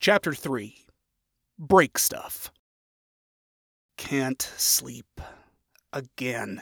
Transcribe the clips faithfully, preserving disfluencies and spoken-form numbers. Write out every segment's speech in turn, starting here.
Chapter three. Break Stuff. Can't sleep. Again.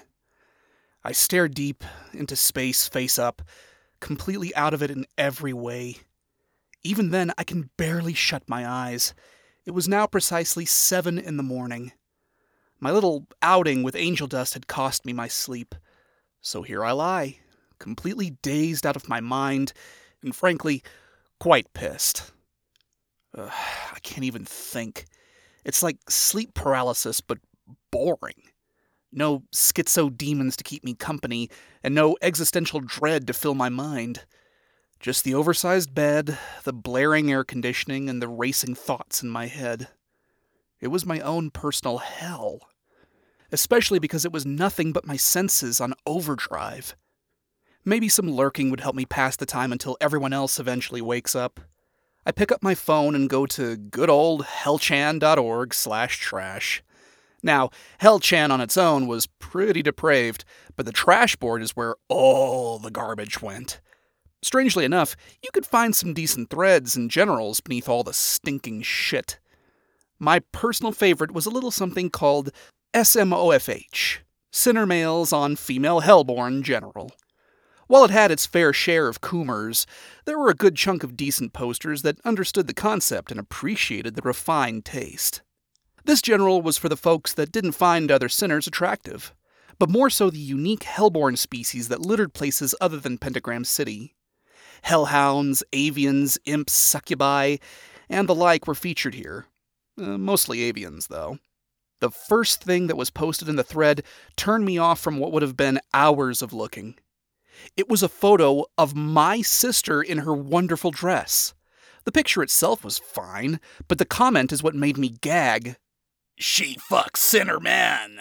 I stare deep into space, face up, completely out of it in every way. Even then, I can barely shut my eyes. It was now precisely seven in the morning. My little outing with angel dust had cost me my sleep. So here I lie, completely dazed out of my mind, and frankly, quite pissed. Ugh, I can't even think. It's like sleep paralysis, but boring. No schizo demons to keep me company, and no existential dread to fill my mind. Just the oversized bed, the blaring air conditioning, and the racing thoughts in my head. It was my own personal hell. Especially because it was nothing but my senses on overdrive. Maybe some lurking would help me pass the time until everyone else eventually wakes up. I pick up my phone and go to good old hellchan.org slash trash. Now, hellchan on its own was pretty depraved, but the trash board is where all the garbage went. Strangely enough, you could find some decent threads and generals beneath all the stinking shit. My personal favorite was a little something called S M O F H, Sinner Males on Female Hellborn General. While it had its fair share of coomers, there were a good chunk of decent posters that understood the concept and appreciated the refined taste. This general was for the folks that didn't find other sinners attractive, but more so the unique hellborn species that littered places other than Pentagram City. Hellhounds, avians, imps, succubi, and the like were featured here. Uh, mostly avians, though. The first thing that was posted in the thread turned me off from what would have been hours of looking. It was a photo of my sister in her wonderful dress. The picture itself was fine, but the comment is what made me gag. She fucks Sinner Man.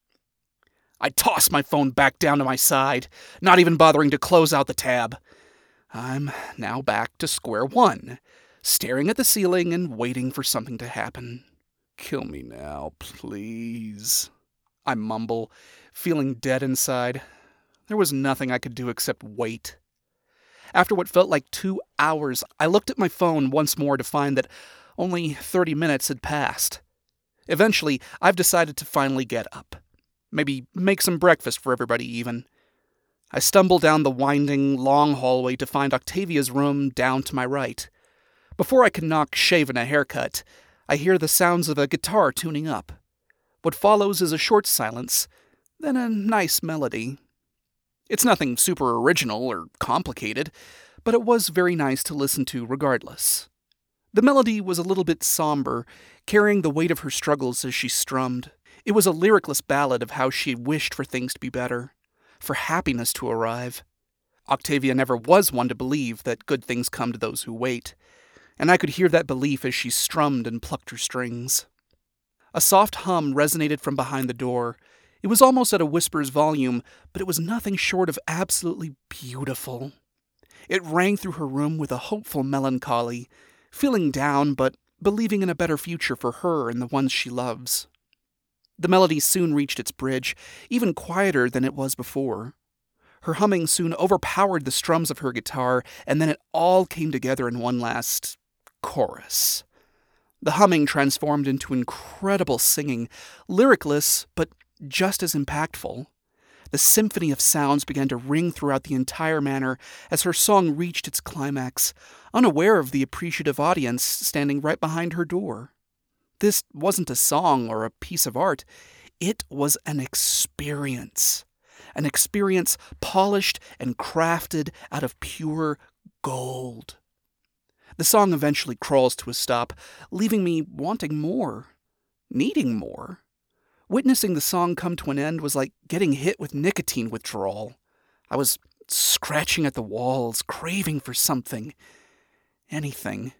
I tossed my phone back down to my side, not even bothering to close out the tab. I'm now back to square one, staring at the ceiling and waiting for something to happen. Kill me now, please. I mumble, feeling dead inside. There was nothing I could do except wait. After what felt like two hours, I looked at my phone once more to find that only thirty minutes had passed. Eventually, I've decided to finally get up. Maybe make some breakfast for everybody even. I stumble down the winding, long hallway to find Octavia's room down to my right. Before I can knock shave and a haircut, I hear the sounds of a guitar tuning up. What follows is a short silence, then a nice melody. It's nothing super original or complicated, but it was very nice to listen to regardless. The melody was a little bit somber, carrying the weight of her struggles as she strummed. It was a lyricless ballad of how she wished for things to be better, for happiness to arrive. Octavia never was one to believe that good things come to those who wait, and I could hear that belief as she strummed and plucked her strings. A soft hum resonated from behind the door. It was almost at a whisper's volume, but it was nothing short of absolutely beautiful. It rang through her room with a hopeful melancholy, feeling down but believing in a better future for her and the ones she loves. The melody soon reached its bridge, even quieter than it was before. Her humming soon overpowered the strums of her guitar, and then it all came together in one last chorus. The humming transformed into incredible singing, lyricless but just as impactful. The symphony of sounds began to ring throughout the entire manor as her song reached its climax, unaware of the appreciative audience standing right behind her door. This wasn't a song or a piece of art. It was an experience. An experience polished and crafted out of pure gold. The song eventually crawls to a stop, leaving me wanting more, needing more. Witnessing the song come to an end was like getting hit with nicotine withdrawal. I was scratching at the walls, craving for something. Anything.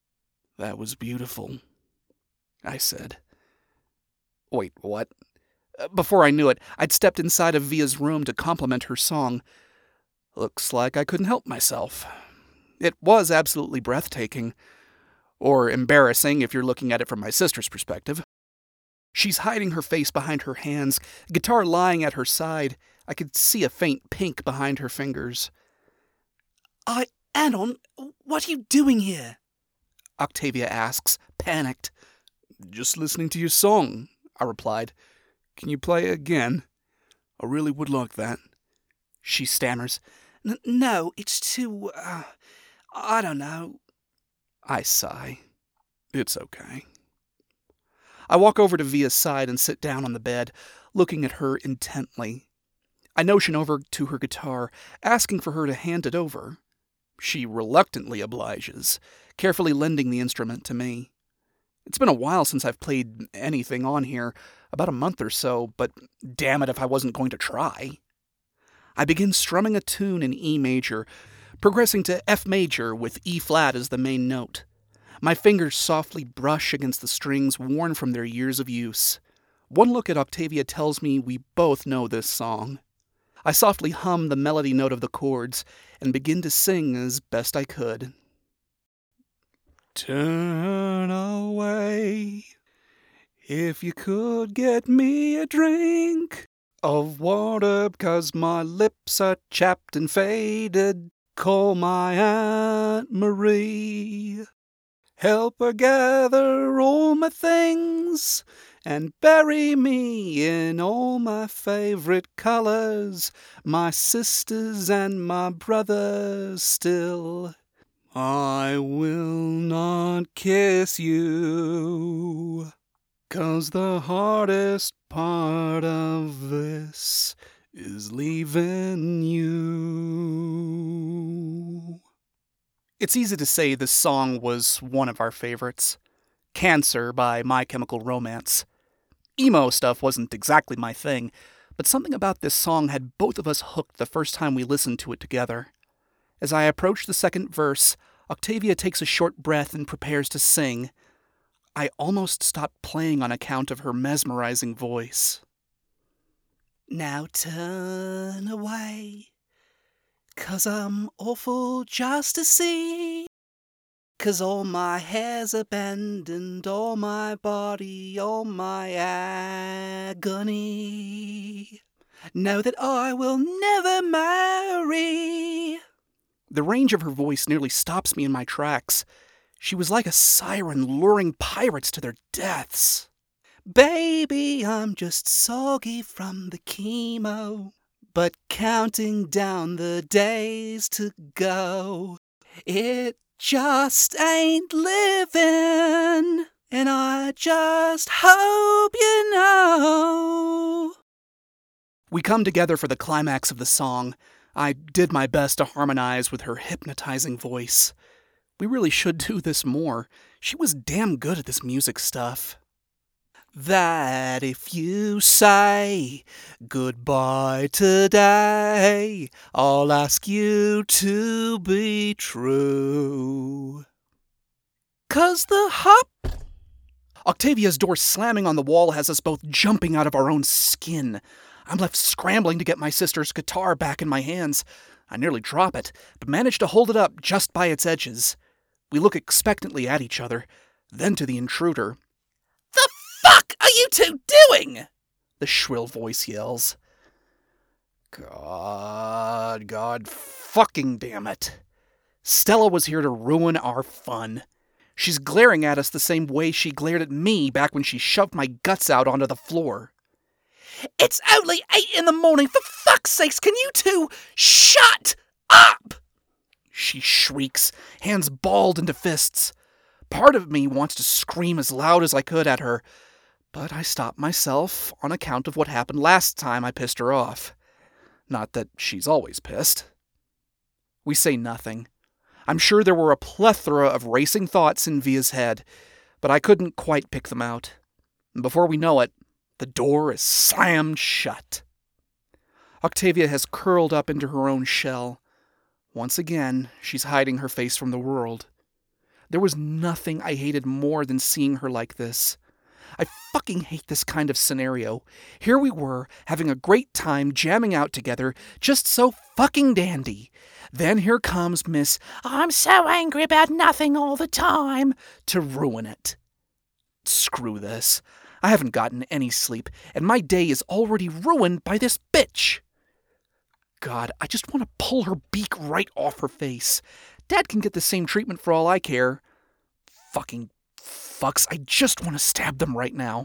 That was beautiful, I said. Wait, what? Before I knew it, I'd stepped inside of Via's room to compliment her song. Looks like I couldn't help myself. It was absolutely breathtaking. Or embarrassing if you're looking at it from my sister's perspective. She's hiding her face behind her hands, guitar lying at her side. I could see a faint pink behind her fingers. I, Anon, what are you doing here? Octavia asks, panicked. Just listening to your song, I replied. Can you play it again? I really would like that. She stammers. N- no, it's too, uh, I don't know. I sigh. It's okay. I walk over to Via's side and sit down on the bed, looking at her intently. I notion over to her guitar, asking for her to hand it over. She reluctantly obliges, carefully lending the instrument to me. It's been a while since I've played anything on here, about a month or so, but damn it if I wasn't going to try. I begin strumming a tune in E major, progressing to F major with E flat as the main note. My fingers softly brush against the strings worn from their years of use. One look at Octavia tells me we both know this song. I softly hum the melody note of the chords and begin to sing as best I could. Turn away, if you could get me a drink of water, 'cause my lips are chapped and faded. Call my Aunt Marie. Help her gather all my things and bury me in all my favorite colors, my sisters and my brothers still. I will not kiss you, 'cause the hardest part of this is leaving you. It's easy to say this song was one of our favorites. Cancer by My Chemical Romance. Emo stuff wasn't exactly my thing, but something about this song had both of us hooked the first time we listened to it together. As I approach the second verse, Octavia takes a short breath and prepares to sing. I almost stopped playing on account of her mesmerizing voice. Now turn away, 'cause I'm awful just to see. 'Cause all my hair's abandoned, all my body, all my agony. Know that I will never marry. The range of her voice nearly stops me in my tracks. She was like a siren luring pirates to their deaths. Baby, I'm just soggy from the chemo, but counting down the days to go. It just ain't living, and I just hope you know. We come together for the climax of the song. I did my best to harmonize with her hypnotizing voice. We really should do this more. She was damn good at this music stuff. That if you say goodbye today, I'll ask you to be true. 'Cause the hop... Octavia's door slamming on the wall has us both jumping out of our own skin. I'm left scrambling to get my sister's guitar back in my hands. I nearly drop it, but manage to hold it up just by its edges. We look expectantly at each other, then to the intruder. The fuck are you two doing? The shrill voice yells. God, God fucking damn it. Stella was here to ruin our fun. She's glaring at us the same way she glared at me back when she shoved my guts out onto the floor. It's only eight in the morning, for fuck's sakes, can you two shut up? She shrieks, hands balled into fists. Part of me wants to scream as loud as I could at her, but I stop myself on account of what happened last time I pissed her off. Not that she's always pissed. We say nothing. I'm sure there were a plethora of racing thoughts in Via's head, but I couldn't quite pick them out. And before we know it, the door is slammed shut. Octavia has curled up into her own shell. Once again, she's hiding her face from the world. There was nothing I hated more than seeing her like this. I fucking hate this kind of scenario. Here we were, having a great time jamming out together, just so fucking dandy. Then here comes Miss I'm so angry about nothing all the time to ruin it. Screw this. I haven't gotten any sleep, and my day is already ruined by this bitch. God, I just want to pull her beak right off her face. Dad can get the same treatment for all I care. Fucking fucks. I just want to stab them right now.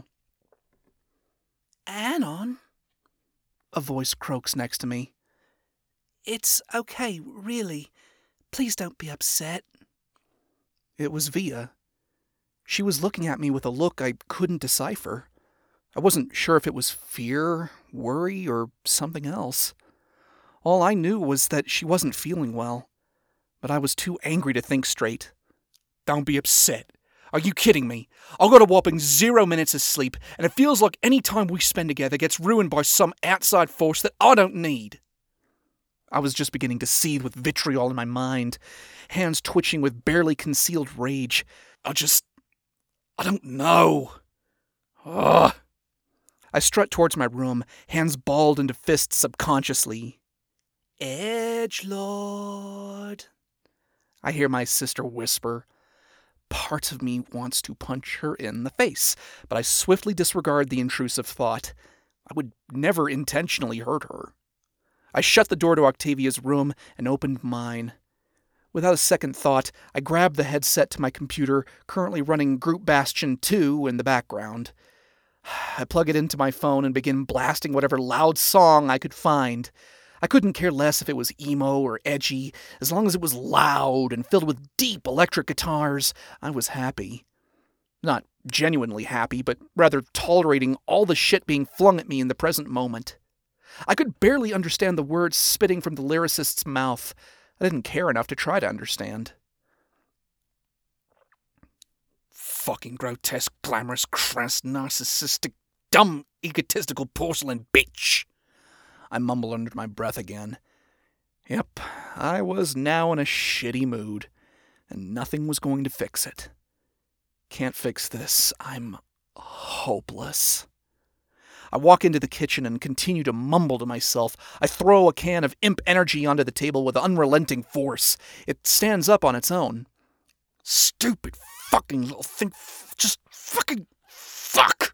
Anon? A voice croaks next to me. It's okay, really. Please don't be upset. It was Via. She was looking at me with a look I couldn't decipher. I wasn't sure if it was fear, worry, or something else. All I knew was that she wasn't feeling well, but I was too angry to think straight. Don't be upset. Are you kidding me? I've got a whopping zero minutes of sleep, and it feels like any time we spend together gets ruined by some outside force that I don't need. I was just beginning to seethe with vitriol in my mind, hands twitching with barely concealed rage. I just... I don't know. Ugh. I strut towards my room, hands balled into fists subconsciously. Edgelord. I hear my sister whisper. Part of me wants to punch her in the face, but I swiftly disregard the intrusive thought. I would never intentionally hurt her. I shut the door to Octavia's room and opened mine. Without a second thought, I grabbed the headset to my computer, currently running Group Bastion two in the background. I plug it into my phone and begin blasting whatever loud song I could find. I couldn't care less if it was emo or edgy. As long as it was loud and filled with deep electric guitars, I was happy. Not genuinely happy, but rather tolerating all the shit being flung at me in the present moment. I could barely understand the words spitting from the lyricist's mouth. I didn't care enough to try to understand. Fucking grotesque, glamorous, crass, narcissistic, dumb, egotistical porcelain bitch. I mumbled under my breath again. Yep, I was now in a shitty mood, and nothing was going to fix it. Can't fix this. I'm hopeless. I walk into the kitchen and continue to mumble to myself. I throw a can of imp energy onto the table with unrelenting force. It stands up on its own. Stupid fucking little thing. Just fucking fuck.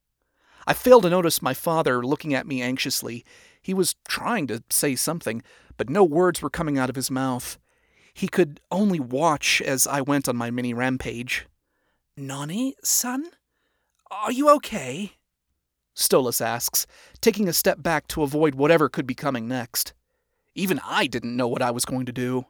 I fail to notice my father looking at me anxiously. He was trying to say something, but no words were coming out of his mouth. He could only watch as I went on my mini rampage. Nani, son? Are you okay? Stolas asks, taking a step back to avoid whatever could be coming next. Even I didn't know what I was going to do.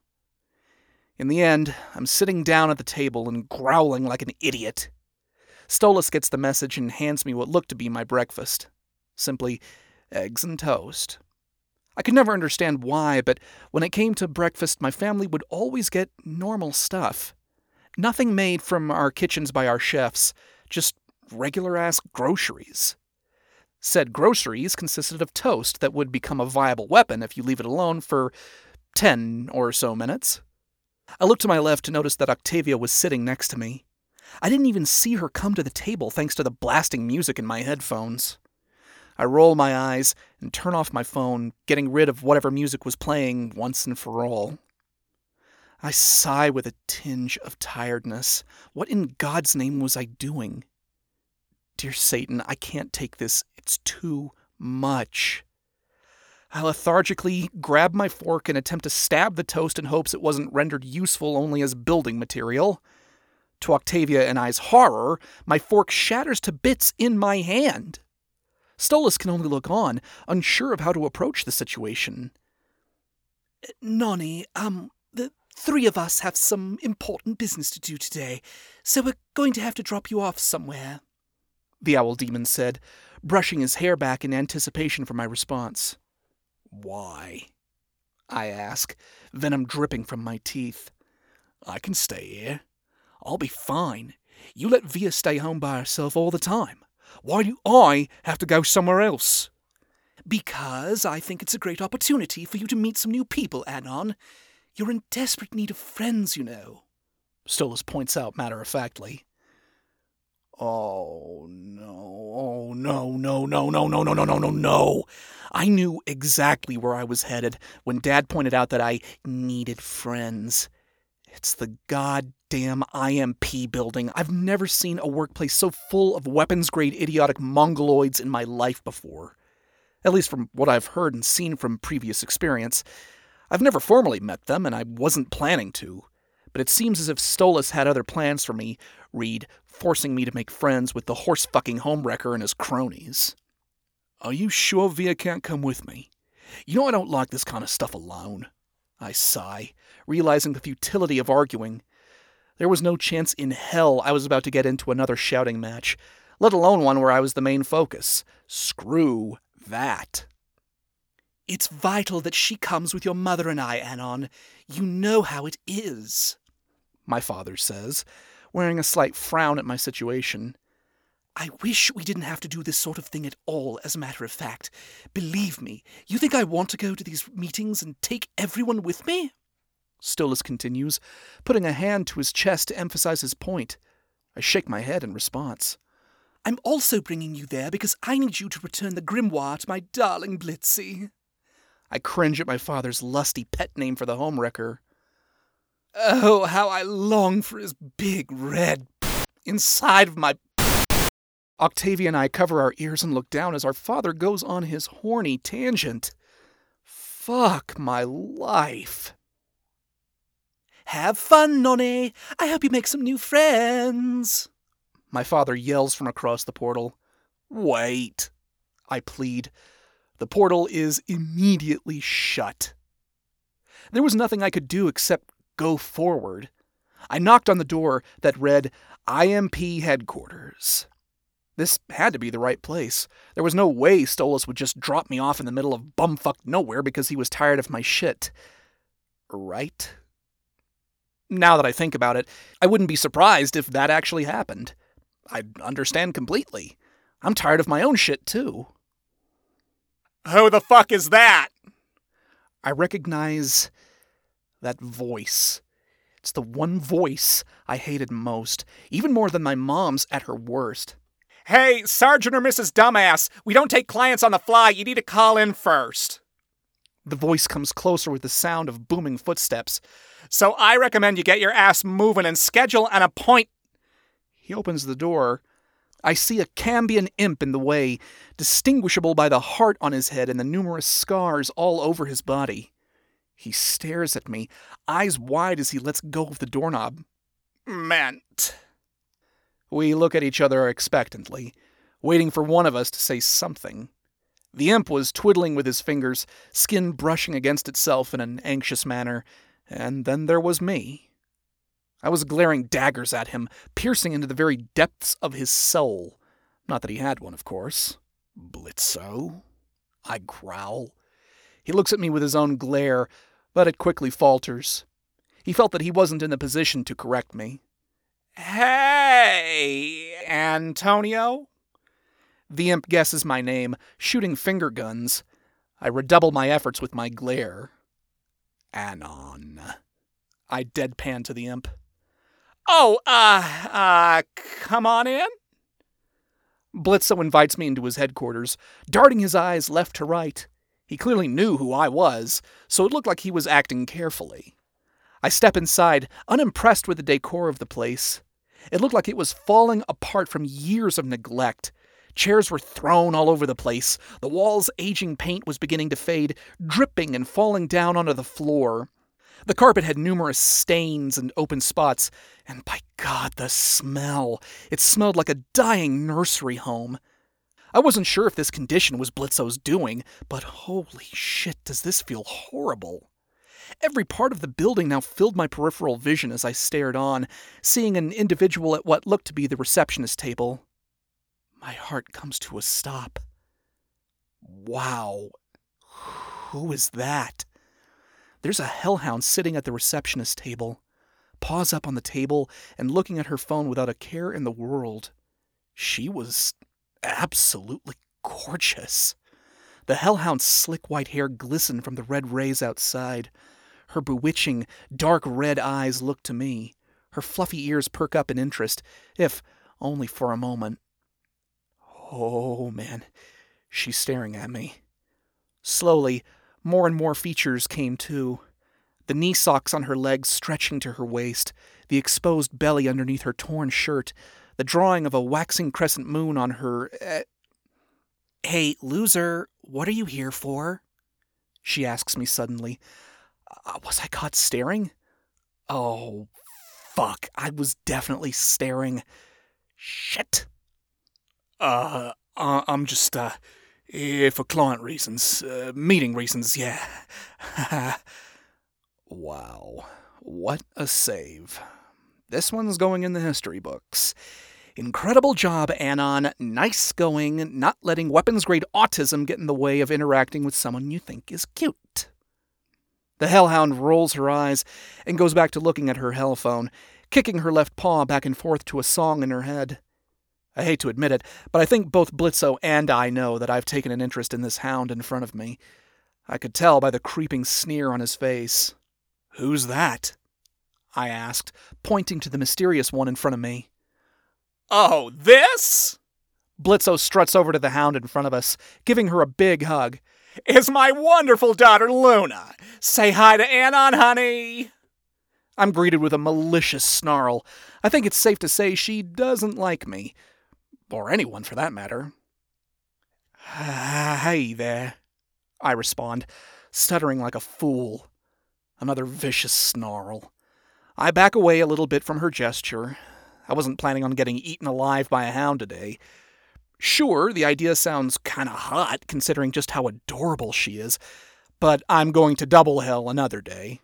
In the end, I'm sitting down at the table and growling like an idiot. Stolas gets the message and hands me what looked to be my breakfast. Simply, eggs and toast. I could never understand why, but when it came to breakfast, my family would always get normal stuff. Nothing made from our kitchens by our chefs, just regular-ass groceries. Said groceries consisted of toast that would become a viable weapon if you leave it alone for ten or so minutes. I looked to my left to notice that Octavia was sitting next to me. I didn't even see her come to the table thanks to the blasting music in my headphones. I roll my eyes and turn off my phone, getting rid of whatever music was playing once and for all. I sigh with a tinge of tiredness. What in God's name was I doing? Dear Satan, I can't take this. It's too much. I lethargically grab my fork and attempt to stab the toast in hopes it wasn't rendered useful only as building material. To Octavia and I's horror, my fork shatters to bits in my hand. Stolas can only look on, unsure of how to approach the situation. Nani, um, the three of us have some important business to do today, so we're going to have to drop you off somewhere, the owl demon said, brushing his hair back in anticipation for my response. Why? I ask, venom dripping from my teeth. I can stay here. I'll be fine. You let Via stay home by herself all the time. Why do I have to go somewhere else? Because I think it's a great opportunity for you to meet some new people, Anon. You're in desperate need of friends, you know. Stolas points out matter-of-factly. Oh, no, oh, no, no, no, no, no, no, no, no, no, no. I knew exactly where I was headed when Dad pointed out that I needed friends. It's the goddamn I M P building. I've never seen a workplace so full of weapons-grade idiotic mongoloids in my life before. At least from what I've heard and seen from previous experience. I've never formally met them, and I wasn't planning to. But it seems as if Stolas had other plans for me, Reed, forcing me to make friends with the horse-fucking homewrecker and his cronies. Are you sure Via can't come with me? You know I don't like this kind of stuff alone. I sigh, realizing the futility of arguing. There was no chance in hell I was about to get into another shouting match, let alone one where I was the main focus. Screw that. It's vital that she comes with your mother and I, Anon. You know how it is, my father says, wearing a slight frown at my situation. I wish we didn't have to do this sort of thing at all, as a matter of fact. Believe me, you think I want to go to these meetings and take everyone with me? Stolas continues, putting a hand to his chest to emphasize his point. I shake my head in response. I'm also bringing you there because I need you to return the grimoire to my darling Blitzy. I cringe at my father's lusty pet name for the homewrecker. Oh, how I long for his big red inside of my... Octavia and I cover our ears and look down as our father goes on his horny tangent. Fuck my life. Have fun, Nonne. I hope you make some new friends. My father yells from across the portal. Wait, I plead. The portal is immediately shut. There was nothing I could do except go forward. I knocked on the door that read, I M P Headquarters. This had to be the right place. There was no way Stolas would just drop me off in the middle of bumfuck nowhere because he was tired of my shit. Right? Now that I think about it, I wouldn't be surprised if that actually happened. I'd understand completely. I'm tired of my own shit, too. Who the fuck is that? I recognize that voice. It's the one voice I hated most, even more than my mom's at her worst. Hey, Sergeant or Missus Dumbass, we don't take clients on the fly. You need to call in first. The voice comes closer with the sound of booming footsteps. So I recommend you get your ass moving and schedule an appointment. He opens the door. I see a Cambion imp in the way, distinguishable by the heart on his head and the numerous scars all over his body. He stares at me, eyes wide as he lets go of the doorknob. Meant. We look at each other expectantly, waiting for one of us to say something. The imp was twiddling with his fingers, skin brushing against itself in an anxious manner, and then there was me. I was glaring daggers at him, piercing into the very depths of his soul. Not that he had one, of course. Blitzo? I growl. He looks at me with his own glare, but it quickly falters. He felt that he wasn't in the position to correct me. Hey, Antonio? The imp guesses my name, shooting finger guns. I redouble my efforts with my glare. Anon. I deadpan to the imp. Oh, uh, uh, come on in? Blitzo invites me into his headquarters, darting his eyes left to right. He clearly knew who I was, so it looked like he was acting carefully. I step inside, unimpressed with the decor of the place. It looked like it was falling apart from years of neglect. Chairs were thrown all over the place. The walls' aging paint was beginning to fade, dripping and falling down onto the floor. The carpet had numerous stains and open spots, and by God, the smell. It smelled like a dying nursery home. I wasn't sure if this condition was Blitzo's doing, but holy shit, does this feel horrible. Every part of the building now filled my peripheral vision as I stared on, seeing an individual at what looked to be the receptionist table. My heart comes to a stop. Wow. Who is that? There's a hellhound sitting at the receptionist table, paws up on the table and looking at her phone without a care in the world. She was absolutely gorgeous. The hellhound's slick white hair glistened from the red rays outside. Her bewitching, dark red eyes looked to me. Her fluffy ears perk up in interest, if only for a moment. Oh, man, she's staring at me. Slowly, more and more features came too. The knee socks on her legs stretching to her waist, the exposed belly underneath her torn shirt, the drawing of a waxing crescent moon on her... Uh... Hey, loser, what are you here for? She asks me suddenly. Uh, was I caught staring? Oh, fuck. I was definitely staring. Shit. Uh, uh I'm just, uh, here for client reasons, uh, meeting reasons, yeah. Wow. What a save. This one's going in the history books. Incredible job, Anon. Nice going, not letting weapons-grade autism get in the way of interacting with someone you think is cute. The hellhound rolls her eyes and goes back to looking at her hell phone, kicking her left paw back and forth to a song in her head. I hate to admit it, but I think both Blitzo and I know that I've taken an interest in this hound in front of me. I could tell by the creeping sneer on his face. "Who's that?" I asked, pointing to the mysterious one in front of me. "Oh, this?" Blitzo struts over to the hound in front of us, giving her a big hug. "Is my wonderful daughter Luna. Say hi to Anon, honey." I'm greeted with a malicious snarl. I think it's safe to say she doesn't like me. Or anyone, for that matter. "Hey there," I respond, stuttering like a fool. Another vicious snarl. I back away a little bit from her gesture. I wasn't planning on getting eaten alive by a hound today. Sure, the idea sounds kinda hot, considering just how adorable she is, but I'm going to double hell another day.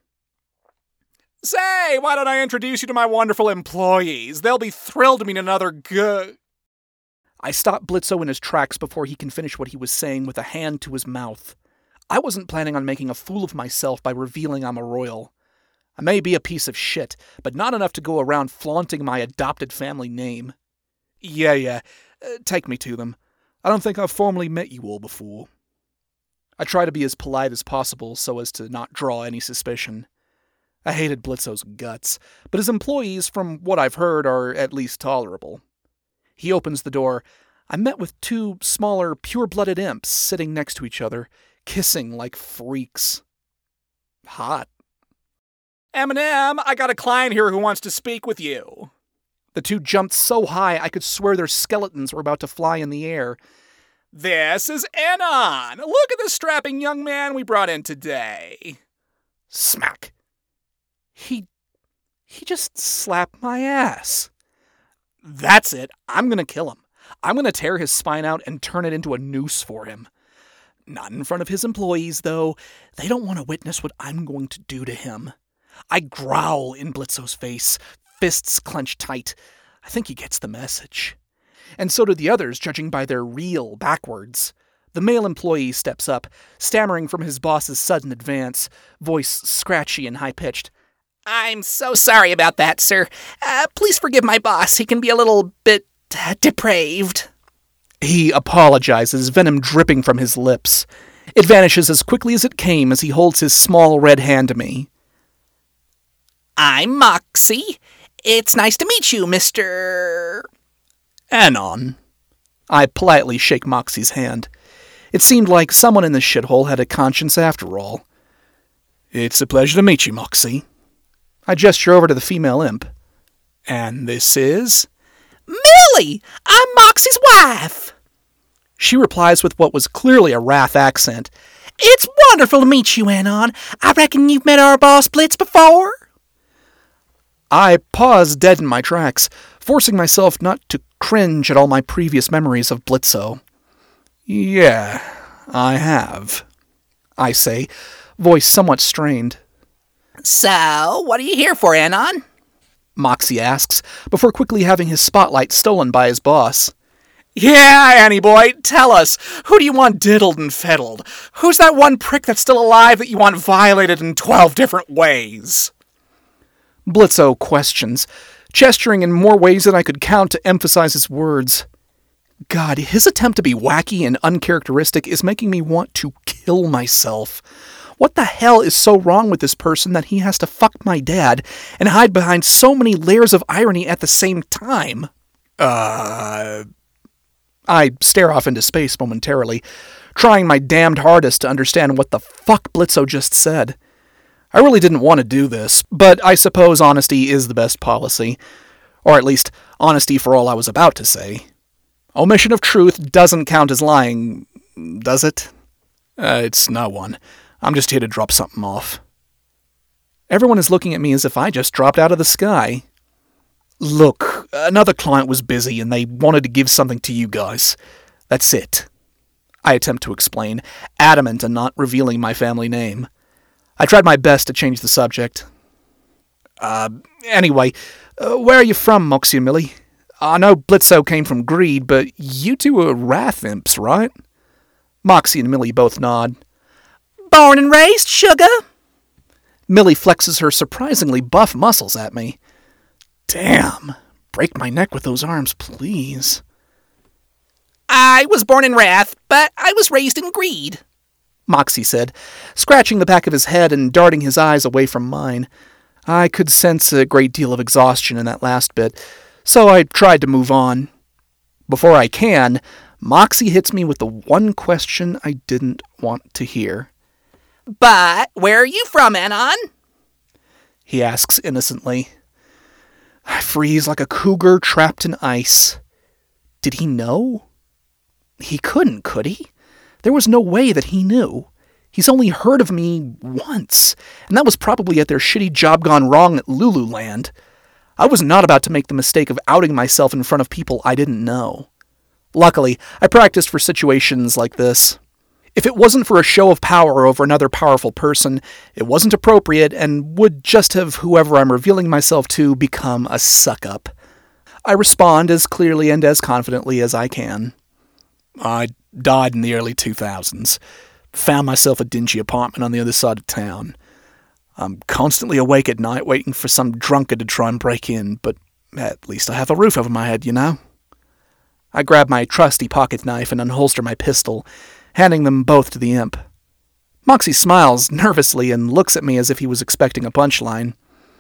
"Say, why don't I introduce you to my wonderful employees? They'll be thrilled to meet another good..." I stop Blitzo in his tracks before he can finish what he was saying with a hand to his mouth. I wasn't planning on making a fool of myself by revealing I'm a royal. I may be a piece of shit, but not enough to go around flaunting my adopted family name. Yeah, yeah, uh, take me to them. I don't think I've formally met you all before. I try to be as polite as possible so as to not draw any suspicion. I hated Blitzo's guts, but his employees, from what I've heard, are at least tolerable. He opens the door. I'm met with two smaller, pure-blooded imps sitting next to each other, kissing like freaks. Hot. "Eminem, I got a client here who wants to speak with you." The two jumped so high I could swear their skeletons were about to fly in the air. "This is Anon. Look at the strapping young man we brought in today." Smack. He... he just slapped my ass. That's it. I'm gonna kill him. I'm gonna tear his spine out and turn it into a noose for him. Not in front of his employees, though. They don't want to witness what I'm going to do to him. I growl in Blitzo's face, fists clenched tight. I think he gets the message. And so do the others, judging by their reel backwards. The male employee steps up, stammering from his boss's sudden advance, voice scratchy and high-pitched. "I'm so sorry about that, sir. Uh, please forgive my boss. He can be a little bit uh, depraved." He apologizes, venom dripping from his lips. It vanishes as quickly as it came as he holds his small red hand to me. "I'm Moxie. It's nice to meet you, Mister Anon." I politely shake Moxie's hand. It seemed like someone in this shithole had a conscience after all. "It's a pleasure to meet you, Moxie." I gesture over to the female imp. "And this is?" "Millie! I'm Moxie's wife." She replies with what was clearly a wrath accent. "It's wonderful to meet you, Anon. I reckon you've met our boss Blitz before?" I pause dead in my tracks, forcing myself not to cringe at all my previous memories of Blitzo. "Yeah, I have," I say, voice somewhat strained. "So, what are you here for, Anon?" Moxie asks, before quickly having his spotlight stolen by his boss. "Yeah, Annie boy, tell us, who do you want diddled and fiddled? Who's that one prick that's still alive that you want violated in twelve different ways?" Blitzo questions, gesturing in more ways than I could count to emphasize his words. God, his attempt to be wacky and uncharacteristic is making me want to kill myself. What the hell is so wrong with this person that he has to fuck my dad and hide behind so many layers of irony at the same time? Uh... I stare off into space momentarily, trying my damned hardest to understand what the fuck Blitzo just said. I really didn't want to do this, but I suppose honesty is the best policy. Or at least, honesty for all I was about to say. Omission of truth doesn't count as lying, does it? Uh, it's not one. I'm just here to drop something off. Everyone is looking at me as if I just dropped out of the sky. Look, another client was busy and they wanted to give something to you guys. That's it. I attempt to explain, adamant on not revealing my family name. I tried my best to change the subject. Uh, anyway, uh, where are you from, Moxie and Millie? I know Blitzo came from Greed, but you two are Wrath Imps, right? Moxie and Millie both nod. Born and raised, sugar. Millie flexes her surprisingly buff muscles at me. Damn, break my neck with those arms, please. I was born in Wrath, but I was raised in Greed, Moxie said, scratching the back of his head and darting his eyes away from mine. I could sense a great deal of exhaustion in that last bit, so I tried to move on. Before I can, Moxie hits me with the one question I didn't want to hear. But where are you from, Anon? He asks innocently. I freeze like a cougar trapped in ice. Did he know? He couldn't, could he? There was no way that he knew. He's only heard of me once, and that was probably at their shitty job gone wrong at Lululand. I was not about to make the mistake of outing myself in front of people I didn't know. Luckily, I practiced for situations like this. If it wasn't for a show of power over another powerful person, it wasn't appropriate and would just have whoever I'm revealing myself to become a suck-up. I respond as clearly and as confidently as I can. I died in the early two thousands. Found myself a dingy apartment on the other side of town. I'm constantly awake at night waiting for some drunkard to try and break in, but at least I have a roof over my head, you know? I grab my trusty pocket knife and unholster my pistol, handing them both to the imp. Moxie smiles nervously and looks at me as if he was expecting a punchline.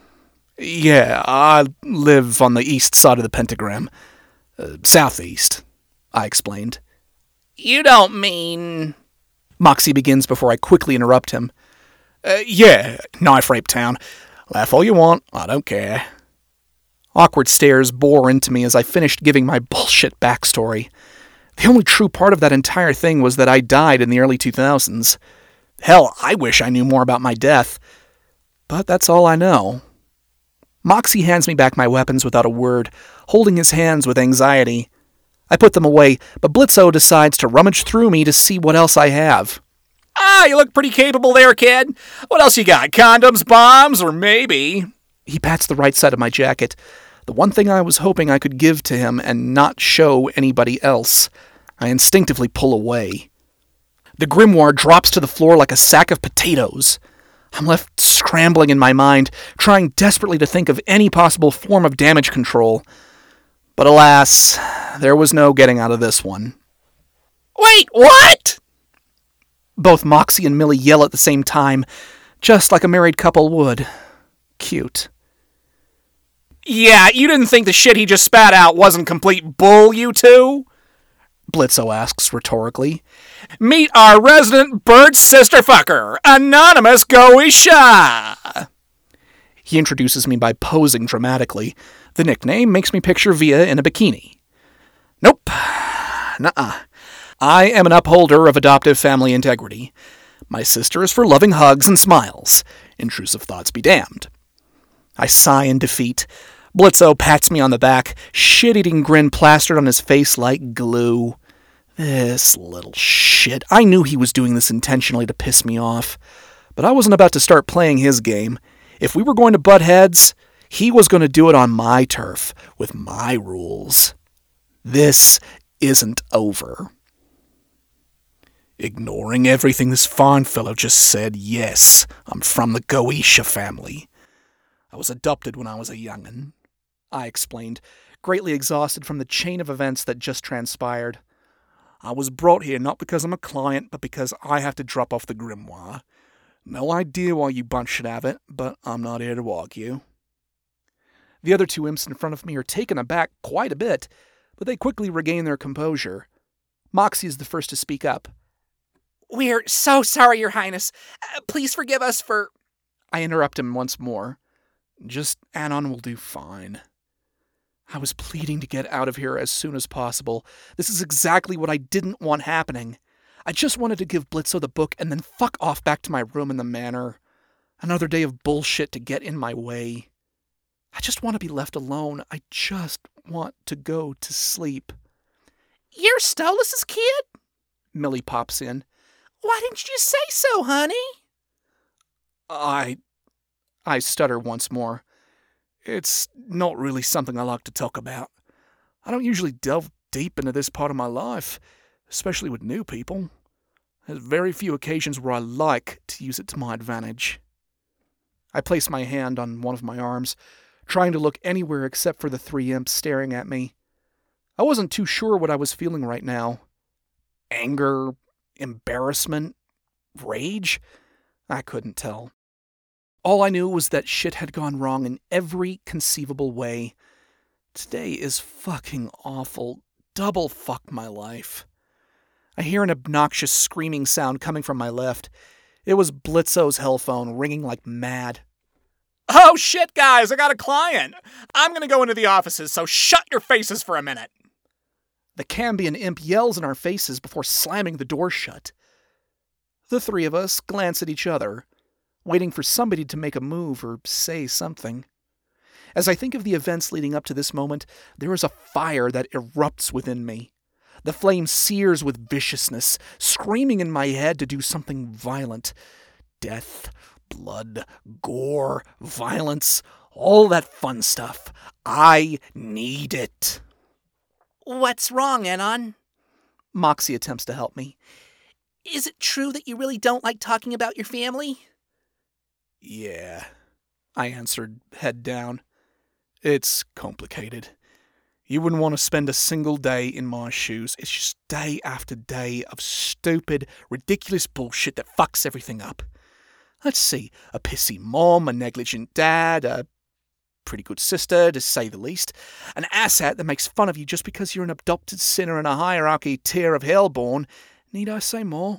Yeah, I live on the east side of the pentagram. Uh, southeast, I explained. You don't mean... Moxie begins before I quickly interrupt him. Uh, yeah, Knife Rape Town. Laugh all you want, I don't care. Awkward stares bore into me as I finished giving my bullshit backstory. The only true part of that entire thing was that I died in the early two thousands. Hell, I wish I knew more about my death. But that's all I know. Moxie hands me back my weapons without a word, holding his hands with anxiety. I put them away, but Blitzo decides to rummage through me to see what else I have. Ah, you look pretty capable there, kid. What else you got? Condoms, bombs, or maybe... He pats the right side of my jacket, the one thing I was hoping I could give to him and not show anybody else. I instinctively pull away. The grimoire drops to the floor like a sack of potatoes. I'm left scrambling in my mind, trying desperately to think of any possible form of damage control. But alas, there was no getting out of this one. Wait, what? Both Moxie and Millie yell at the same time, just like a married couple would. Cute. Yeah, you didn't think the shit he just spat out wasn't complete bull, you two? Blitzo asks rhetorically. Meet our resident bird sister fucker, Anonymous Goisha! He introduces me by posing dramatically. The nickname makes me picture Via in a bikini. Nope. Nuh-uh. I am an upholder of adoptive family integrity. My sister is for loving hugs and smiles. Intrusive thoughts be damned. I sigh in defeat. Blitzo pats me on the back, shit-eating grin plastered on his face like glue. This little shit. I knew he was doing this intentionally to piss me off. But I wasn't about to start playing his game. If we were going to butt heads, he was going to do it on my turf, with my rules. This isn't over. Ignoring everything this fine fellow just said, yes, I'm from the Goisha family. I was adopted when I was a young'un, I explained, greatly exhausted from the chain of events that just transpired. I was brought here not because I'm a client, but because I have to drop off the grimoire. No idea why you bunch should have it, but I'm not here to argue. The other two imps in front of me are taken aback quite a bit, but they quickly regain their composure. Moxie is the first to speak up. We're so sorry, Your Highness. Uh, please forgive us for... I interrupt him once more. Just Anon will do fine. I was pleading to get out of here as soon as possible. This is exactly what I didn't want happening. I just wanted to give Blitzo the book and then fuck off back to my room in the manor. Another day of bullshit to get in my way. I just want to be left alone. I just want to go to sleep. You're Stolas' kid? Millie pops in. Why didn't you say so, honey? I... I stutter once more. It's not really something I like to talk about. I don't usually delve deep into this part of my life, especially with new people. There's very few occasions where I like to use it to my advantage. I place my hand on one of my arms, trying to look anywhere except for the three imps staring at me. I wasn't too sure what I was feeling right now. Anger, embarrassment, rage? I couldn't tell. All I knew was that shit had gone wrong in every conceivable way. Today is fucking awful. Double fuck my life. I hear an obnoxious screaming sound coming from my left. It was Blitzo's hellphone, ringing like mad. Oh shit, guys, I got a client. I'm gonna go into the offices, so shut your faces for a minute. The Cambion imp yells in our faces before slamming the door shut. The three of us glance at each other, waiting for somebody to make a move or say something. As I think of the events leading up to this moment, there is a fire that erupts within me. The flame sears with viciousness, screaming in my head to do something violent. Death, blood, gore, violence, all that fun stuff. I need it. What's wrong, Anon? Moxie attempts to help me. Is it true that you really don't like talking about your family? Yeah, I answered, head down. It's complicated. You wouldn't want to spend a single day in my shoes. It's just day after day of stupid, ridiculous bullshit that fucks everything up. Let's see, a pissy mom, a negligent dad, a pretty good sister, to say the least, an asshat that makes fun of you just because you're an adopted sinner in a hierarchy tier of hellborn. Need I say more?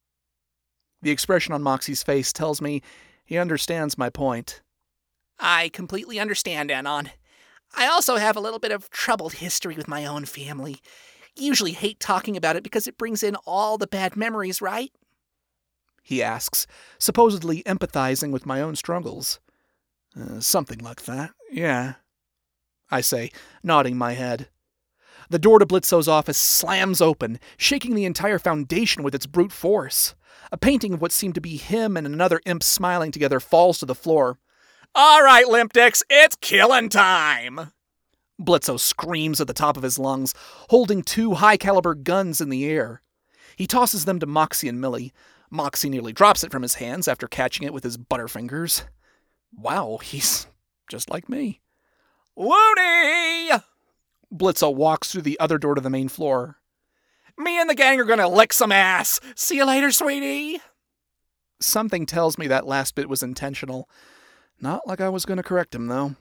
The expression on Moxie's face tells me he understands my point. I completely understand, Anon. I also have a little bit of troubled history with my own family. Usually hate talking about it because it brings in all the bad memories, right? He asks, supposedly empathizing with my own struggles. Uh, something like that, yeah. I say, nodding my head. The door to Blitzo's office slams open, shaking the entire foundation with its brute force. A painting of what seemed to be him and another imp smiling together falls to the floor. All right, limp dicks, it's killing time. Blitzo screams at the top of his lungs, holding two high-caliber guns in the air. He tosses them to Moxie and Millie. Moxie nearly drops it from his hands after catching it with his butterfingers. Wow, he's just like me. Looney! Blitzo walks through the other door to the main floor. Me and the gang are gonna lick some ass. See you later, sweetie. Something tells me that last bit was intentional. Not like I was going to correct him, though.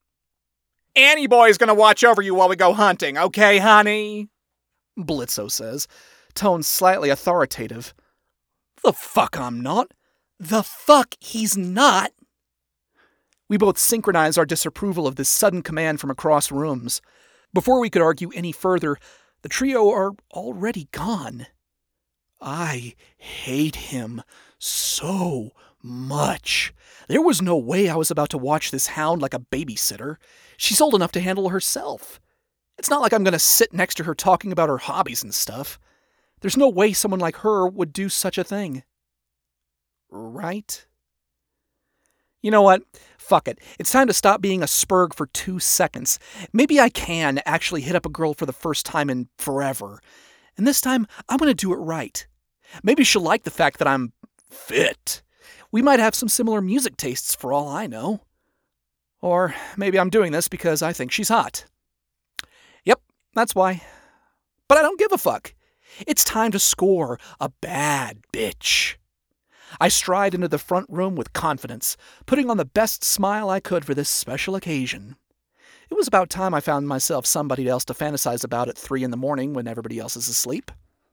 Annie boy's gonna watch over you while we go hunting, okay, honey? Blitzo says, tone slightly authoritative. The fuck I'm not. The fuck he's not. We both synchronize our disapproval of this sudden command from across rooms. Before we could argue any further, the trio are already gone. I hate him so much. There was no way I was about to watch this hound like a babysitter. She's old enough to handle herself. It's not like I'm going to sit next to her talking about her hobbies and stuff. There's no way someone like her would do such a thing. Right? You know what? Fuck it. It's time to stop being a spurg for two seconds. Maybe I can actually hit up a girl for the first time in forever. And this time, I'm going to do it right. Maybe she'll like the fact that I'm fit. We might have some similar music tastes for all I know. Or maybe I'm doing this because I think she's hot. Yep, that's why. But I don't give a fuck. It's time to score a bad bitch. I stride into the front room with confidence, putting on the best smile I could for this special occasion. It was about time I found myself somebody else to fantasize about at three in the morning when everybody else is asleep.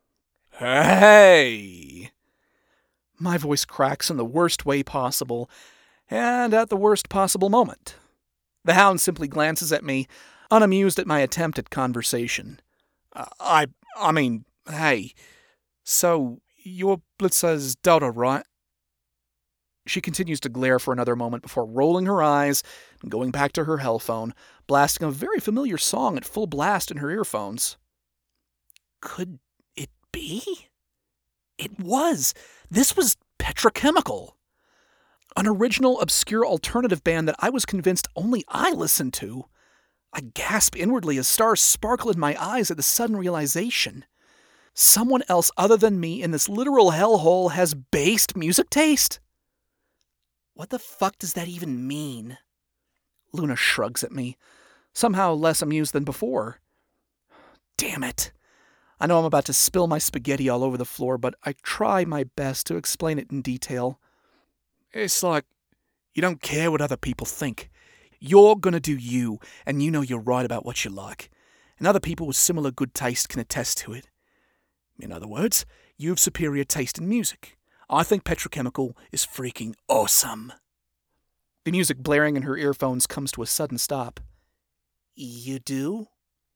Hey! My voice cracks in the worst way possible, and at the worst possible moment. The hound simply glances at me, unamused at my attempt at conversation. Uh, I, I mean, hey, so you're Blitzer's daughter, right? She continues to glare for another moment before rolling her eyes and going back to her hell phone, blasting a very familiar song at full blast in her earphones. Could it be? It was. This was Petrochemical. An original, obscure alternative band that I was convinced only I listened to. I gasp inwardly as stars sparkle in my eyes at the sudden realization. Someone else other than me in this literal hellhole has based music taste? What the fuck does that even mean? Luna shrugs at me, somehow less amused than before. Damn it. I know I'm about to spill my spaghetti all over the floor, but I try my best to explain it in detail. It's like, you don't care what other people think. You're gonna do you, and you know you're right about what you like. And other people with similar good taste can attest to it. In other words, you have superior taste in music. I think Petrochemical is freaking awesome. The music blaring in her earphones comes to a sudden stop. You do?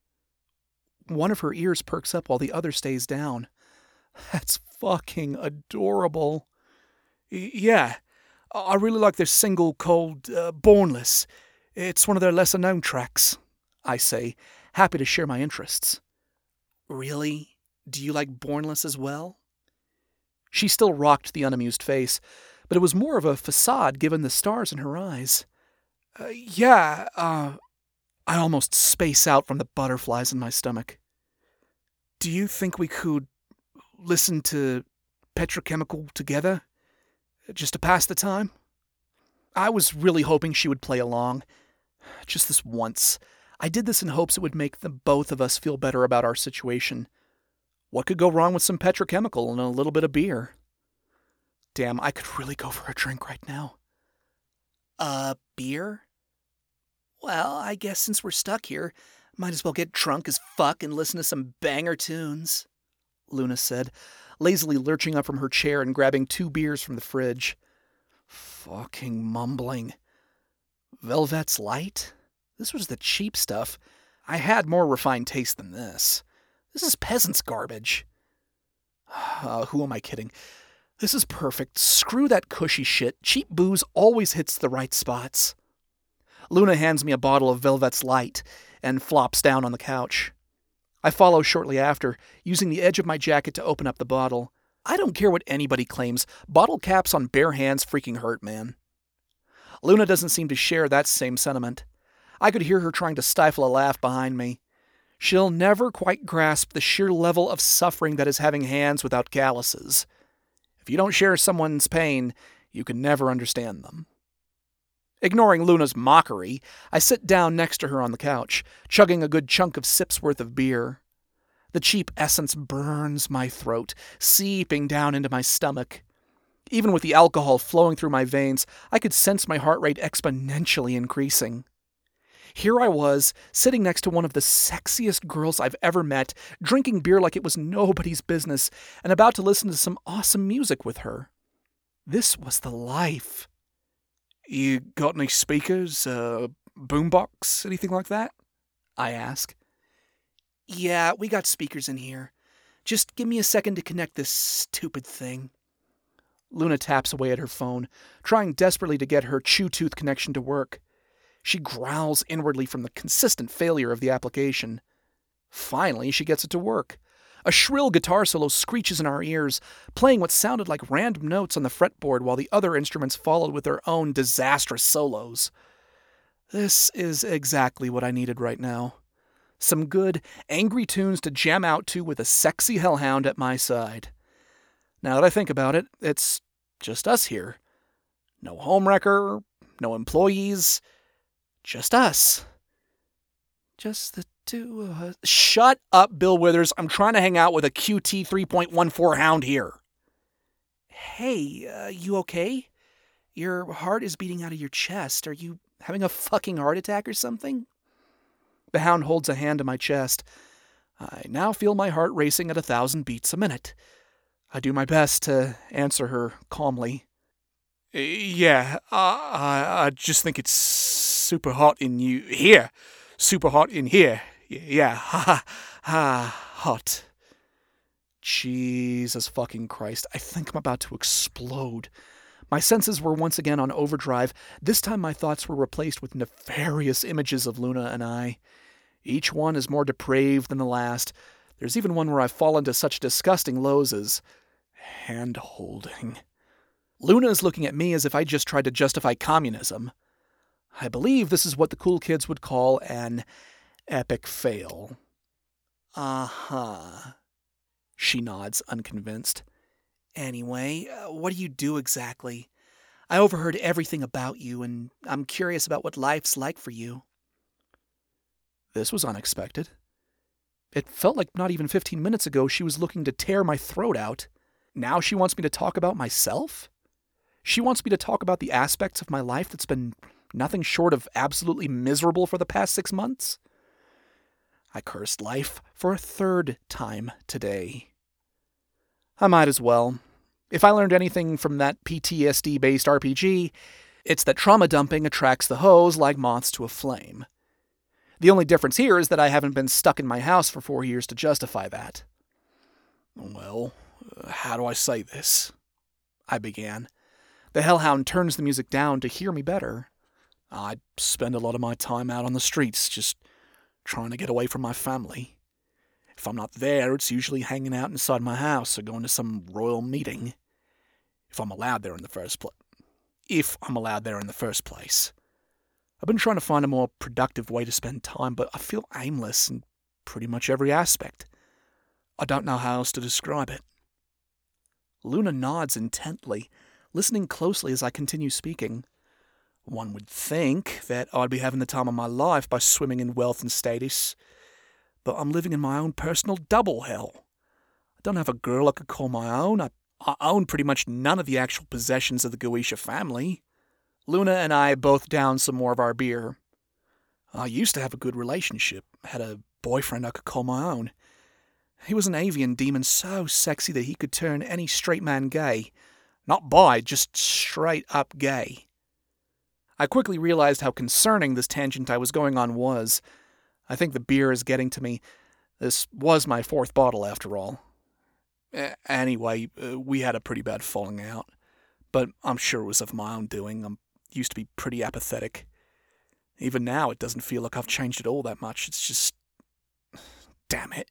One of her ears perks up while the other stays down. That's fucking adorable. Y- yeah, I really like their single called uh, Bornless. It's one of their lesser-known tracks, I say, happy to share my interests. Really? Do you like Bornless as well? She still rocked the unamused face, but it was more of a facade given the stars in her eyes. Uh, yeah, uh... I almost space out from the butterflies in my stomach. Do you think we could listen to Petrochemical together? Just to pass the time? I was really hoping she would play along. Just this once. I did this in hopes it would make the both of us feel better about our situation. What could go wrong with some Petrochemical and a little bit of beer? Damn, I could really go for a drink right now. Uh, beer? Well, I guess since we're stuck here, might as well get drunk as fuck and listen to some banger tunes, Luna said, lazily lurching up from her chair and grabbing two beers from the fridge. Fucking mumbling. Velvet's Light? This was the cheap stuff. I had more refined taste than this. This is peasant's garbage. Uh, who am I kidding? This is perfect. Screw that cushy shit. Cheap booze always hits the right spots. Luna hands me a bottle of Velvet's Light and flops down on the couch. I follow shortly after, using the edge of my jacket to open up the bottle. I don't care what anybody claims. Bottle caps on bare hands freaking hurt, man. Luna doesn't seem to share that same sentiment. I could hear her trying to stifle a laugh behind me. She'll never quite grasp the sheer level of suffering that is having hands without calluses. If you don't share someone's pain, you can never understand them. Ignoring Luna's mockery, I sit down next to her on the couch, chugging a good chunk of sips worth of beer. The cheap essence burns my throat, seeping down into my stomach. Even with the alcohol flowing through my veins, I could sense my heart rate exponentially increasing. Here I was, sitting next to one of the sexiest girls I've ever met, drinking beer like it was nobody's business, and about to listen to some awesome music with her. This was the life. You got any speakers, uh, boombox, anything like that? I ask. Yeah, we got speakers in here. Just give me a second to connect this stupid thing. Luna taps away at her phone, trying desperately to get her chew-tooth connection to work. She growls inwardly from the consistent failure of the application. Finally, she gets it to work. A shrill guitar solo screeches in our ears, playing what sounded like random notes on the fretboard while the other instruments followed with their own disastrous solos. This is exactly what I needed right now. Some good, angry tunes to jam out to with a sexy hellhound at my side. Now that I think about it, it's just us here. No homewrecker, no employees, just us. Just the two of us. Shut up, Bill Withers. I'm trying to hang out with a Q T three point one four hound here. Hey, uh, you okay? Your heart is beating out of your chest. Are you having a fucking heart attack or something? The hound holds a hand to my chest. I now feel my heart racing at a thousand beats a minute. I do my best to answer her calmly. Yeah, uh, I, I just think it's super hot in you here. Super hot in here. Yeah, ha ha ha, hot. Jesus fucking Christ, I think I'm about to explode. My senses were once again on overdrive. This time my thoughts were replaced with nefarious images of Luna and I. Each one is more depraved than the last. There's even one where I've fallen to such disgusting lows as hand-holding. Luna is looking at me as if I just tried to justify communism. I believe this is what the cool kids would call an epic fail. Uh-huh. She nods, unconvinced. Anyway, uh, what do you do exactly? I overheard everything about you, and I'm curious about what life's like for you. This was unexpected. It felt like not even fifteen minutes ago she was looking to tear my throat out. Now she wants me to talk about myself? She wants me to talk about the aspects of my life that's been nothing short of absolutely miserable for the past six months? I cursed life for a third time today. I might as well. If I learned anything from that P T S D-based R P G, it's that trauma dumping attracts the hoes like moths to a flame. The only difference here is that I haven't been stuck in my house for four years to justify that. Well, uh, how do I say this? I began. The hellhound turns the music down to hear me better. I spend a lot of my time out on the streets, just trying to get away from my family. If I'm not there, it's usually hanging out inside my house or going to some royal meeting. If I'm allowed there in the first place. If I'm allowed there in the first place. I've been trying to find a more productive way to spend time, but I feel aimless in pretty much every aspect. I don't know how else to describe it. Luna nods intently, listening closely as I continue speaking. One would think that I'd be having the time of my life by swimming in wealth and status, but I'm living in my own personal double hell. I don't have a girl I could call my own. I, I own pretty much none of the actual possessions of the Goetia family. Luna and I both downed some more of our beer. I used to have a good relationship, had a boyfriend I could call my own. He was an avian demon so sexy that he could turn any straight man gay. Not bi, just straight up gay. I quickly realized how concerning this tangent I was going on was. I think the beer is getting to me. This was my fourth bottle, after all. A- anyway, uh, we had a pretty bad falling out. But I'm sure it was of my own doing. I'm used to be pretty apathetic. Even now, it doesn't feel like I've changed at all that much. It's just... damn it.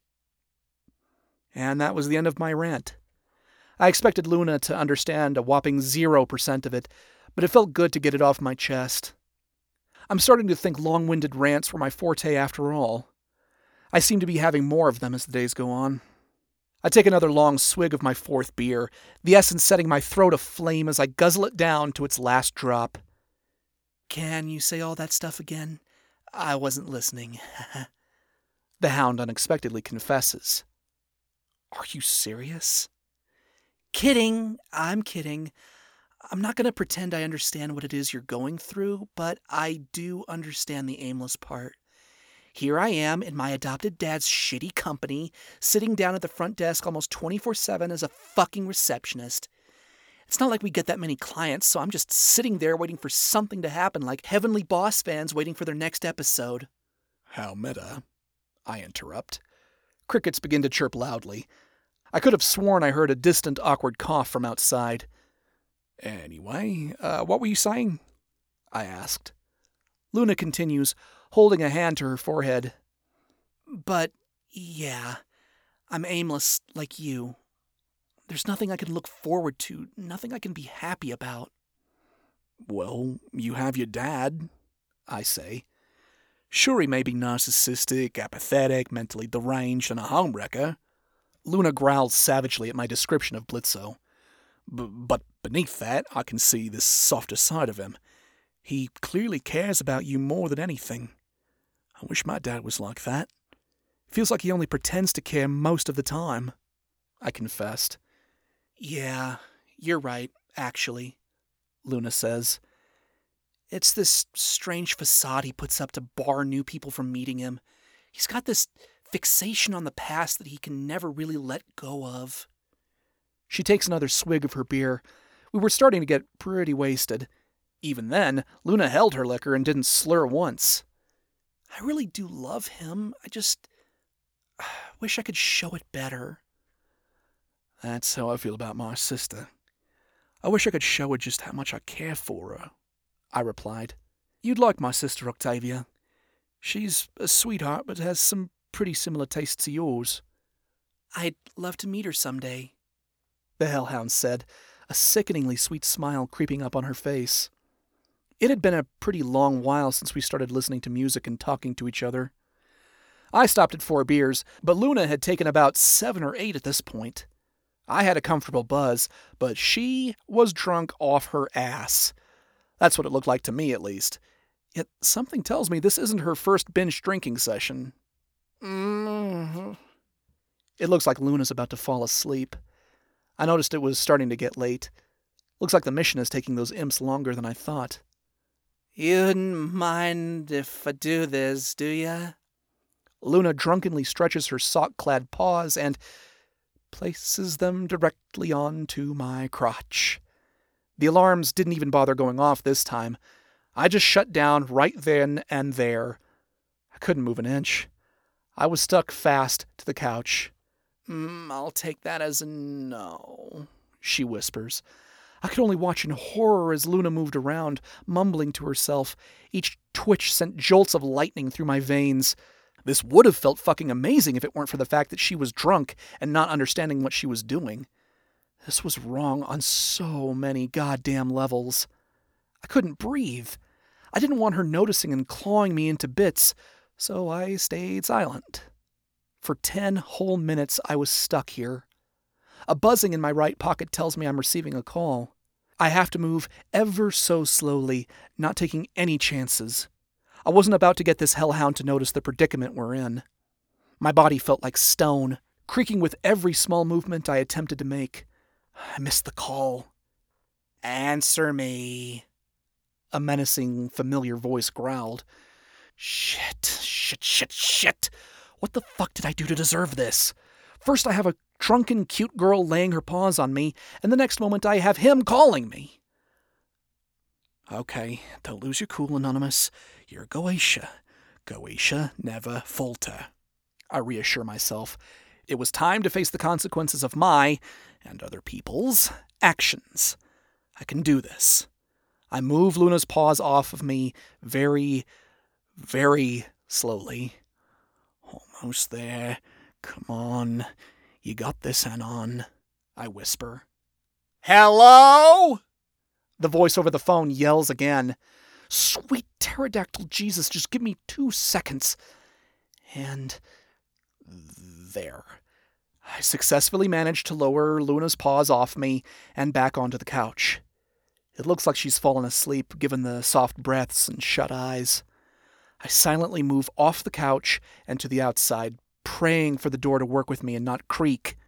And that was the end of my rant. I expected Luna to understand a whopping zero percent of it, but it felt good to get it off my chest. I'm starting to think long-winded rants were my forte after all. I seem to be having more of them as the days go on. I take another long swig of my fourth beer, the essence setting my throat aflame as I guzzle it down to its last drop. Can you say all that stuff again? I wasn't listening. The hound unexpectedly confesses. Are you serious? Kidding. I'm kidding. I'm not going to pretend I understand what it is you're going through, but I do understand the aimless part. Here I am in my adopted dad's shitty company, sitting down at the front desk almost twenty-four seven as a fucking receptionist. It's not like we get that many clients, so I'm just sitting there waiting for something to happen like Heavenly Boss fans waiting for their next episode. How meta, I interrupt. Crickets begin to chirp loudly. I could have sworn I heard a distant, awkward cough from outside. Anyway, uh, what were you saying? I asked. Luna continues, holding a hand to her forehead. But, yeah, I'm aimless like you. There's nothing I can look forward to, nothing I can be happy about. Well, you have your dad, I say. Sure, he may be narcissistic, apathetic, mentally deranged, and a homewrecker. Luna growls savagely at my description of Blitzo. B- but beneath that, I can see this softer side of him. He clearly cares about you more than anything. I wish my dad was like that. Feels like he only pretends to care most of the time, I confessed. Yeah, you're right, actually, Luna says. It's this strange facade he puts up to bar new people from meeting him. He's got this fixation on the past that he can never really let go of. She takes another swig of her beer. We were starting to get pretty wasted. Even then, Luna held her liquor and didn't slur once. I really do love him. I just wish I could show it better. That's how I feel about my sister. I wish I could show her just how much I care for her, I replied. You'd like my sister Octavia. She's a sweetheart, but has some pretty similar tastes to yours. I'd love to meet her someday, the hellhound said, a sickeningly sweet smile creeping up on her face. It had been a pretty long while since we started listening to music and talking to each other. I stopped at four beers, but Luna had taken about seven or eight at this point. I had a comfortable buzz, but she was drunk off her ass. That's what it looked like to me, at least. Yet something tells me this isn't her first binge drinking session. Mm-hmm. It looks like Luna's about to fall asleep. I noticed it was starting to get late. Looks like the mission is taking those imps longer than I thought. You wouldn't mind if I do this, do ya? Luna drunkenly stretches her sock-clad paws and places them directly onto my crotch. The alarms didn't even bother going off this time. I just shut down right then and there. I couldn't move an inch. I was stuck fast to the couch. Mm, I'll take that as a no, she whispers. I could only watch in horror as Luna moved around, mumbling to herself. Each twitch sent jolts of lightning through my veins. This would have felt fucking amazing if it weren't for the fact that she was drunk and not understanding what she was doing. This was wrong on so many goddamn levels. I couldn't breathe. I didn't want her noticing and clawing me into bits, so I stayed silent. For ten whole minutes, I was stuck here. A buzzing in my right pocket tells me I'm receiving a call. I have to move ever so slowly, not taking any chances. I wasn't about to get this hellhound to notice the predicament we're in. My body felt like stone, creaking with every small movement I attempted to make. I missed the call. Answer me. A menacing, familiar voice growled. Shit, shit, shit, shit. What the fuck did I do to deserve this? First I have a drunken, cute girl laying her paws on me, and the next moment I have him calling me. Okay, don't lose your cool, Anonymous. You're Goetia. Goetia never falter. I reassure myself. It was time to face the consequences of my, and other people's, actions. I can do this. I move Luna's paws off of me very, very slowly. Almost there. Come on. You got this, Anon. I whisper. Hello? The voice over the phone yells again. Sweet pterodactyl Jesus, just give me two seconds. And there. I successfully managed to lower Luna's paws off me and back onto the couch. It looks like she's fallen asleep, given the soft breaths and shut eyes. I silently move off the couch and to the outside, praying for the door to work with me and not creak.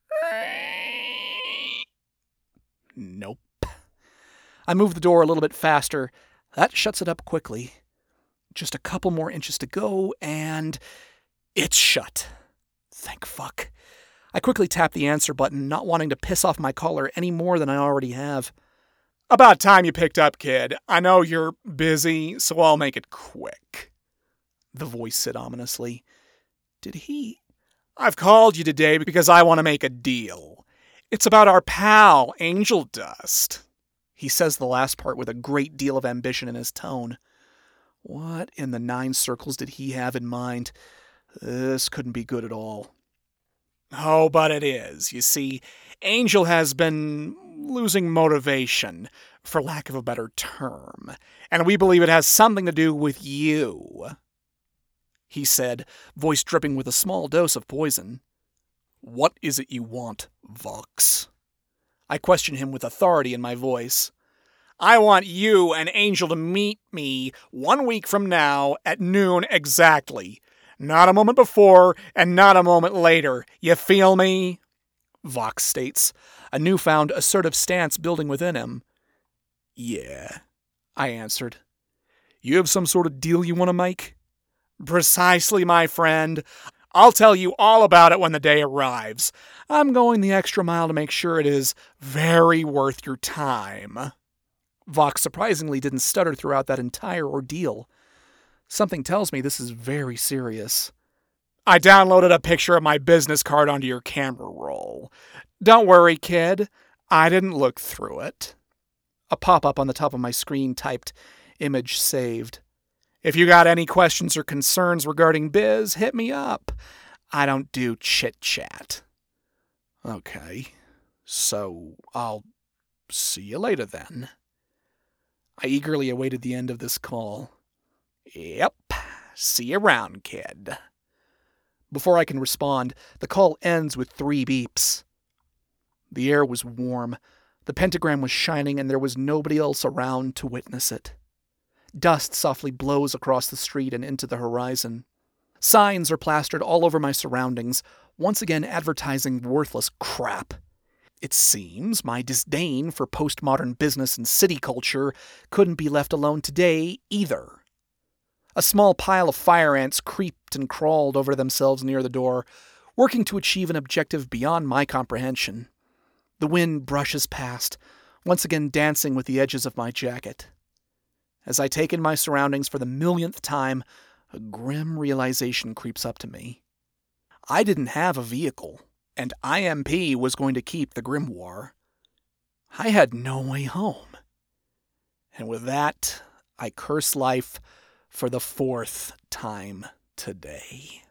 Nope. I move the door a little bit faster. That shuts it up quickly. Just a couple more inches to go, and it's shut. Thank fuck. I quickly tap the answer button, not wanting to piss off my caller any more than I already have. About time you picked up, kid. I know you're busy, so I'll make it quick. The voice said ominously. Did he? I've called you today because I want to make a deal. It's about our pal, Angel Dust. He says the last part with a great deal of ambition in his tone. What in the nine circles did he have in mind? This couldn't be good at all. Oh, but it is. You see, Angel has been losing motivation, for lack of a better term, and we believe it has something to do with you, he said, voice dripping with a small dose of poison. What is it you want, Vox? I question him with authority in my voice. I want you and Angel to meet me one week from now at noon exactly. Not a moment before and not a moment later. You feel me? Vox states, a newfound assertive stance building within him. Yeah, I answered. You have some sort of deal you want to make? Precisely, my friend. I'll tell you all about it when the day arrives. I'm going the extra mile to make sure it is very worth your time. Vox surprisingly didn't stutter throughout that entire ordeal. Something tells me this is very serious. I downloaded a picture of my business card onto your camera roll. Don't worry, kid. I didn't look through it. A pop-up on the top of my screen typed, "Image saved." If you got any questions or concerns regarding Biz, hit me up. I don't do chit-chat. Okay, so I'll see you later then. I eagerly awaited the end of this call. Yep, see you around, kid. Before I can respond, the call ends with three beeps. The air was warm, the pentagram was shining, and there was nobody else around to witness it. Dust softly blows across the street and into the horizon. Signs are plastered all over my surroundings, once again advertising worthless crap. It seems my disdain for postmodern business and city culture couldn't be left alone today either. A small pile of fire ants creeped and crawled over themselves near the door, working to achieve an objective beyond my comprehension. The wind brushes past, once again dancing with the edges of my jacket. As I take in my surroundings for the millionth time, a grim realization creeps up to me. I didn't have a vehicle, and I M P was going to keep the grimoire. I had no way home. And with that, I curse life for the fourth time today.